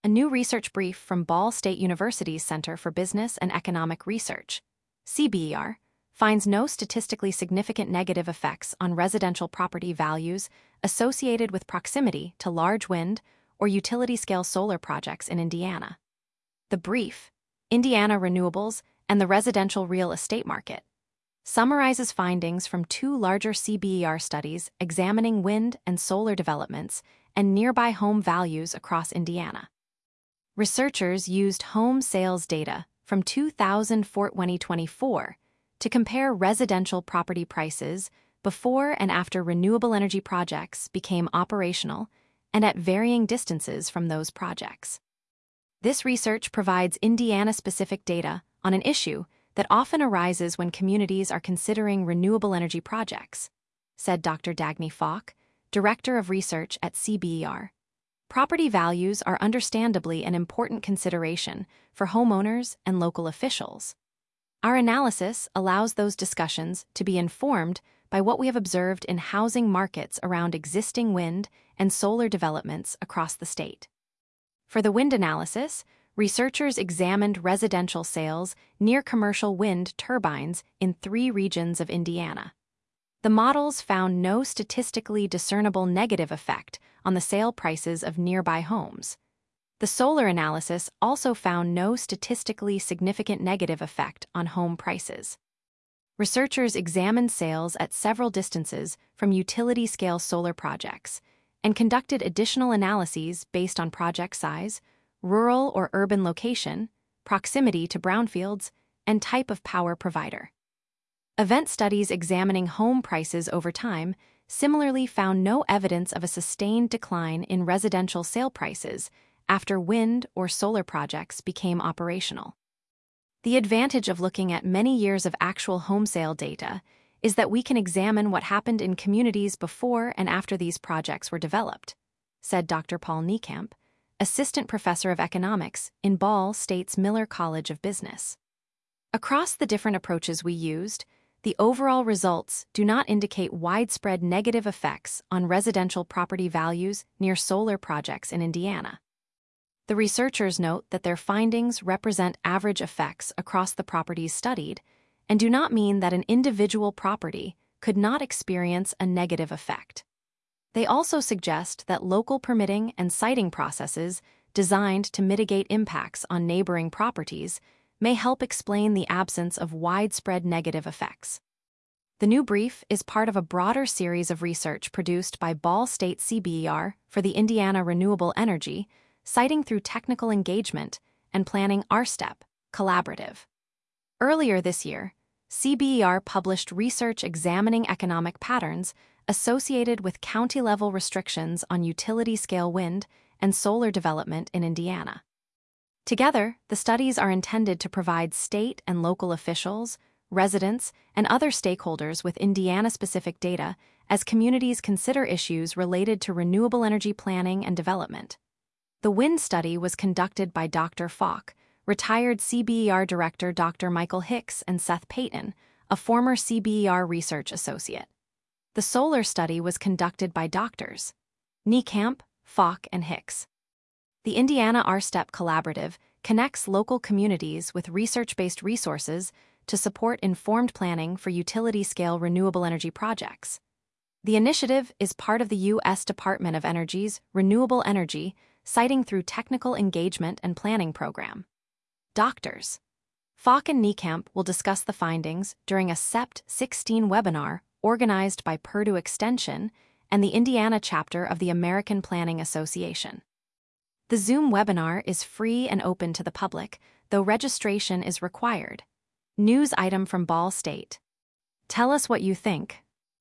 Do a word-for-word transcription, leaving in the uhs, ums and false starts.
A new research brief from Ball State University's Center for Business and Economic Research, C B E R, finds no statistically significant negative effects on residential property values associated with proximity to large wind or utility-scale solar projects in Indiana. The brief, Indiana Renewables and the Residential Real Estate Market, summarizes findings from two larger C B E R studies examining wind and solar developments and nearby home values across Indiana. Researchers used home sales data from two thousand to twenty twenty-four to compare residential property prices before and after renewable energy projects became operational and at varying distances from those projects. This research provides Indiana-specific data on an issue that often arises when communities are considering renewable energy projects, said Doctor Dagny Falk, Director of Research at C B E R. Property values are understandably an important consideration for homeowners and local officials. Our analysis allows those discussions to be informed by what we have observed in housing markets around existing wind and solar developments across the state. For the wind analysis, researchers examined residential sales near commercial wind turbines in three regions of Indiana. The models found no statistically discernible negative effect on the sale prices of nearby homes. The solar analysis also found no statistically significant negative effect on home prices. Researchers examined sales at several distances from utility-scale solar projects and conducted additional analyses based on project size, rural or urban location, proximity to brownfields, and type of power provider. Event studies examining home prices over time similarly found no evidence of a sustained decline in residential sale prices after wind or solar projects became operational. The advantage of looking at many years of actual home sale data is that we can examine what happened in communities before and after these projects were developed, said Doctor Paul Niekamp, Assistant Professor of Economics in Ball State's Miller College of Business. Across the different approaches we used, the overall results do not indicate widespread negative effects on residential property values near solar projects in Indiana. The researchers note that their findings represent average effects across the properties studied and do not mean that an individual property could not experience a negative effect. They also suggest that local permitting and siting processes designed to mitigate impacts on neighboring properties may help explain the absence of widespread negative effects. The new brief is part of a broader series of research produced by Ball State C B E R for the Indiana Renewable Energy, Siting Through Technical Engagement and Planning R STEP Collaborative. Earlier this year, C B E R published research examining economic patterns associated with county-level restrictions on utility-scale wind and solar development in Indiana. Together, the studies are intended to provide state and local officials, residents, and other stakeholders with Indiana-specific data as communities consider issues related to renewable energy planning and development. The wind study was conducted by Doctor Falk, retired C B E R Director Doctor Michael Hicks and Seth Payton, a former C B E R research associate. The solar study was conducted by Doctors Niekamp, Falk, and Hicks. The Indiana R STEP Collaborative connects local communities with research-based resources to support informed planning for utility-scale renewable energy projects. The initiative is part of the U S Department of Energy's Renewable Energy Siting Through Technical Engagement and Planning program. Doctors Falk and Niekamp will discuss the findings during a S E P T sixteen webinar organized by Purdue Extension and the Indiana chapter of the American Planning Association. The Zoom webinar is free and open to the public, though registration is required. News item from Ball State. Tell us what you think.